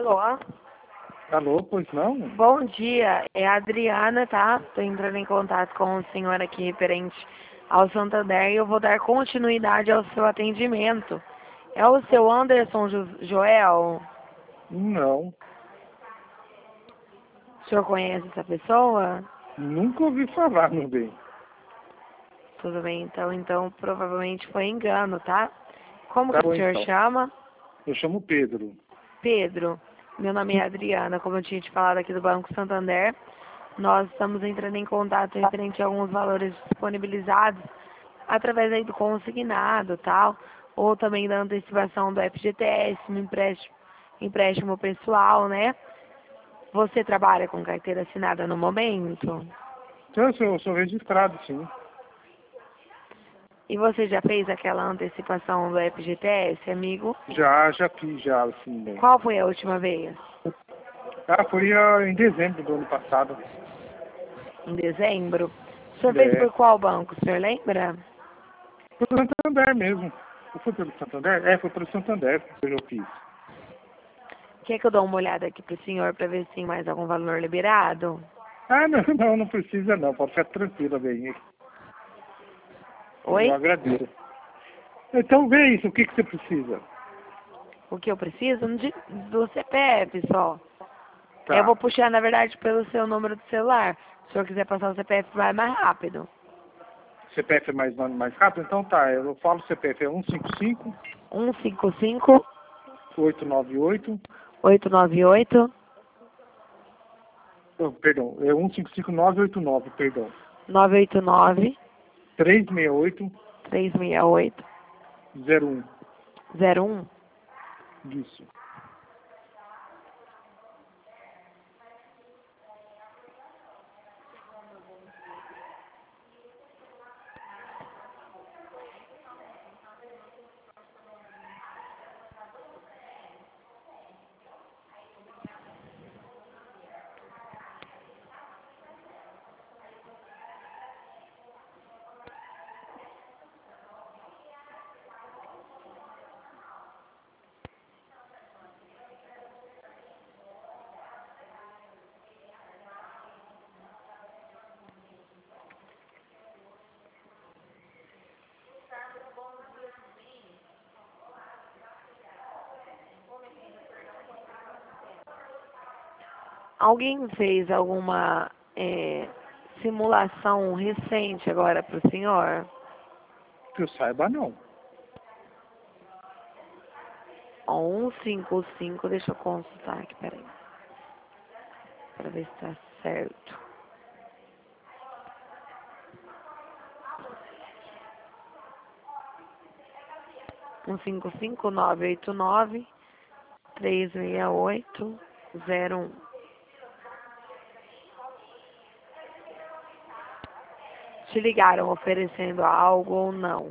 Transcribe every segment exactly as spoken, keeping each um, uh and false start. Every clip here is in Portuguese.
Alô? Alô, pois não? Bom dia, é a Adriana, tá? Tô entrando em contato com o senhor aqui referente ao Santander e eu vou dar continuidade ao seu atendimento. É o seu Anderson Jo- Joel? Não, O senhor conhece essa pessoa? nunca ouvi falar, meu bem. Tudo bem, então, então provavelmente foi engano, tá? Como Tá que o bom senhor então. chama? Eu chamo Pedro. Pedro. Meu nome é Adriana, como eu tinha te falado aqui do Banco Santander. Nós estamos entrando em contato referente a alguns valores disponibilizados através aí do consignado, tal, ou também da antecipação do F G T S, um empréstimo, empréstimo pessoal, né? Você trabalha com carteira assinada no momento? Então, eu sou, eu sou registrado, sim. E você já fez aquela antecipação do F G T S, amigo? Já, já fiz, já, assim, bem. Qual foi a última vez? Ah, foi ah, em dezembro do ano passado. Em dezembro? O senhor fez É, por qual banco, o senhor lembra? foi pelo Santander mesmo. Não foi pelo Santander? É, foi pelo Santander que eu fiz. Quer que eu dou uma olhada aqui pro senhor para ver se tem mais algum valor liberado? Ah, não, não, não precisa não. Pode ficar tranquila, bem. Eu Oi? agradeço. Então, vê isso. O que, que você precisa? O que eu preciso? De- do C P F só. Eu Tá. vou puxar, na verdade, pelo seu número de celular. Se o senhor quiser passar o C P F, vai mais rápido. C P F é mais, mais rápido? Então tá. Eu falo C P F é um cinco cinco, um cinco cinco, oito nove oito. oito nove oito, Oh, perdão, é um cinco cinco nove oito nove, perdão. nove oito nove, três seis oito três seis oito, zero um. zero um. Isso. Alguém fez alguma é, simulação recente agora para o senhor? Que eu saiba, não. Ó, cento e cinquenta e cinco, deixa eu consultar aqui, peraí. Para ver se está certo. um cinco cinco, nove oito nove, três seis oito, zero um. Te ligaram oferecendo algo ou não?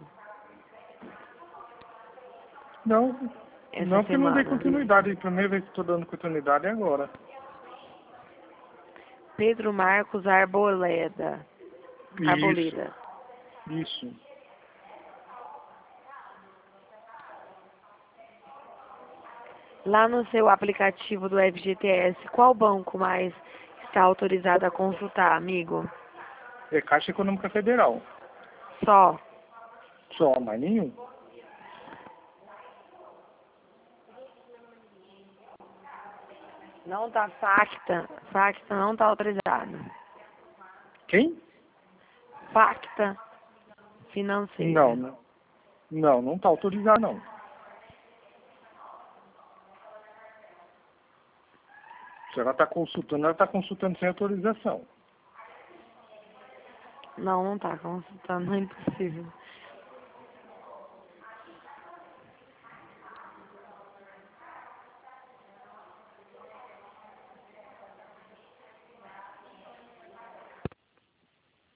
Não, Essa não porque não dei semana. continuidade. A primeira vez que estou dando continuidade é agora. Pedro Marcos Arboleda. Isso, Arboleda. isso. Lá no seu aplicativo do F G T S, qual banco mais está autorizado a consultar, amigo? É Caixa Econômica Federal. Só. Só, mais nenhum. Não tá Facta. Facta não tá autorizado. Quem? Facta financeira. Não, não. Não, não está autorizado, não. Se ela está consultando, ela está consultando sem autorização. Não, não tá consultando, não é impossível.